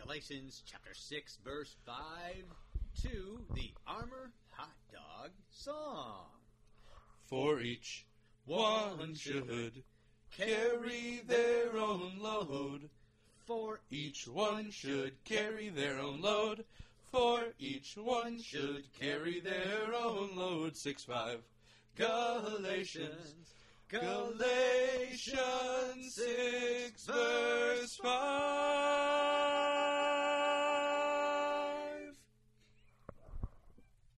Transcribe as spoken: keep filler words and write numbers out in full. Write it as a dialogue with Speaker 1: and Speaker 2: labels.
Speaker 1: Galatians chapter six, verse five to the Armor Hot Dog song.
Speaker 2: For each one should carry their own load.
Speaker 1: For
Speaker 2: Each one should carry their own load. For each one should carry their own load. six five. Galatians. Galatians.